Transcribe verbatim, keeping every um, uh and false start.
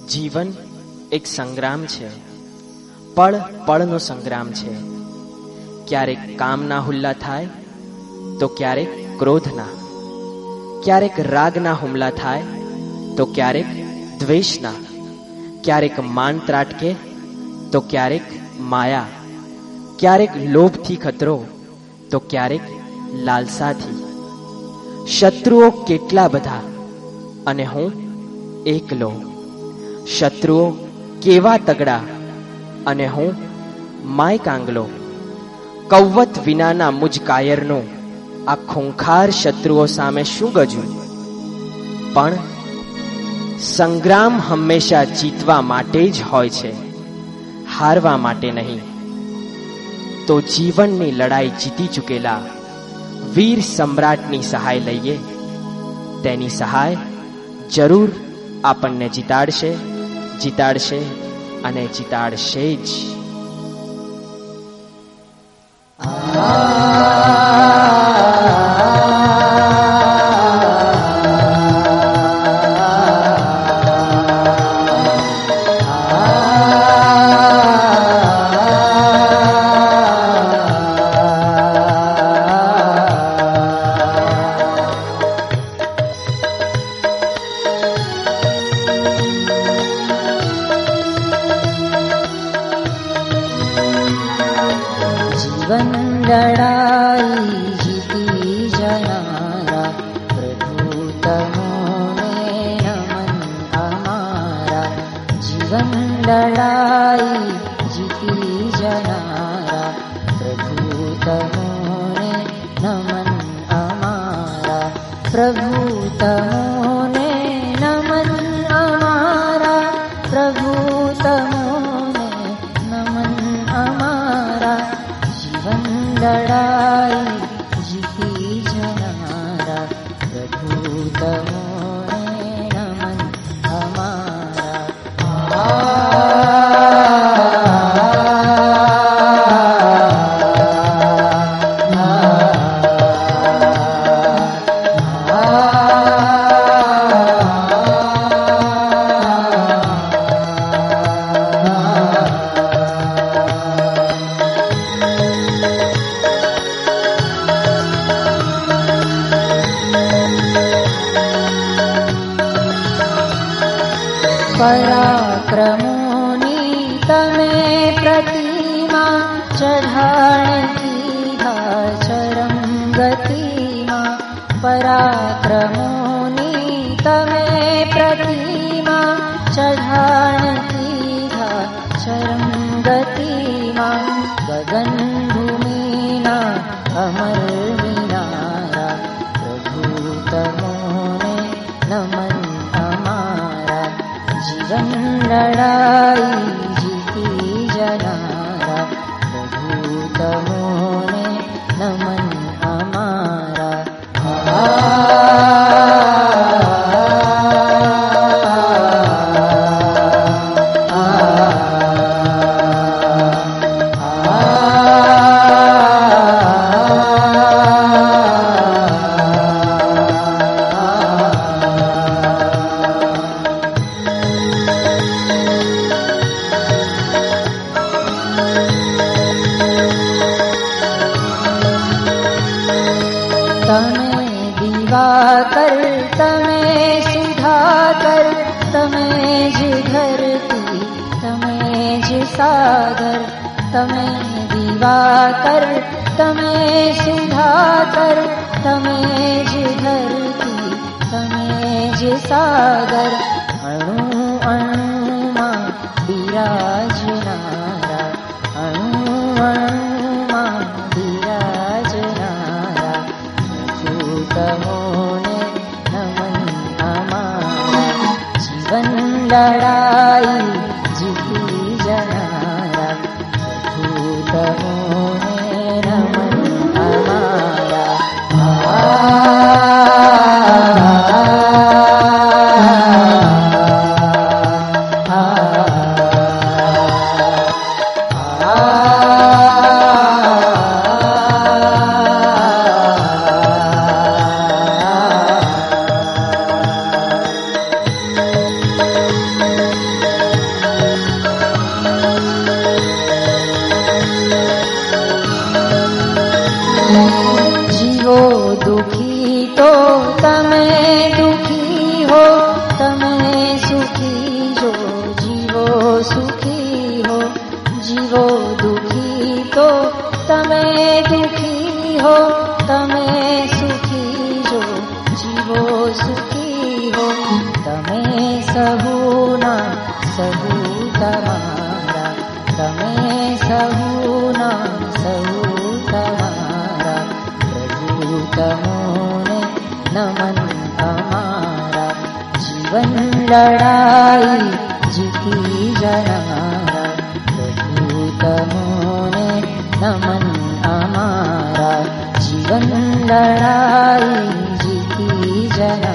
જીવન એક સંગ્રામ છે, પળ પળનો સંગ્રામ છે. ક્યારેક કામના હુલ્લા થાય તો ક્યારેક ક્રોધના, ક્યારેક રાગના હુમલા થાય તો ક્યારેક દ્વેષના, ક્યારેક માન ત્રાટકે તો ક્યારેક માયા, ક્યારેક લોભથી ખતરો તો ક્યારેક લાલસાથી. શત્રુઓ કેટલા બધા અને હું એકલો. શત્રુઓ કેવા તગડા અને હું માય કાંગલો. કૌવત વિનાના મુજ કાયરનો આ ખૂંખાર શત્રુઓ સામે શું ગજું? પણ સંગ્રામ હંમેશા જીતવા માટે જ હોય છે, હારવા માટે નહીં. તો જીવનની લડાઈ જીતી ચૂકેલા વીર સમ્રાટની સહાય લઈએ. તેની સહાય જરૂર આપણને જીતાડશે, જીતાડશે અને જીતાડશે જ. પરાક્રમોની તમે પ્રતિમા ચઢાણ કીધા ચરમ ગતિમાં. પરાક્રમોની તમે પ્રતિમા ચઢાણ કીધા ચરમ ગતિમાં. ગગન ભૂમિના અમર વિનારા પ્રભુ તમોને નમન. જીવન લડાઈ જીતી જનારા પ્રભુ તમોને નમન અમારા. સાગર તમે દિવાકર, તમે સુધાકર, તમે જ ધરતી, તમે જ સાગર. અણુ અણુમાં બિરાજનારા, અણુ અણુમાં બિરાજનારા પ્રભુ તમોને નમન અમારા. જીવન લડાઈ જીતી જનારા પ્રભુ તમોને નમન અમારા. तो तमे दुखी हो तमे सुखी जो जीवो सुखी हो जीवो दुखी तो तमे दुखी हो तमे सुखी जो जीवो सुखी हो तमे सहूना सहू तमारा तमे सहूना सहू तमारा प्रभु तमोने नमन हमारा जीवन लड़ाई जीती जनारा प्रभु तमोने नमन हमारा जीवन लड़ाई जीती जना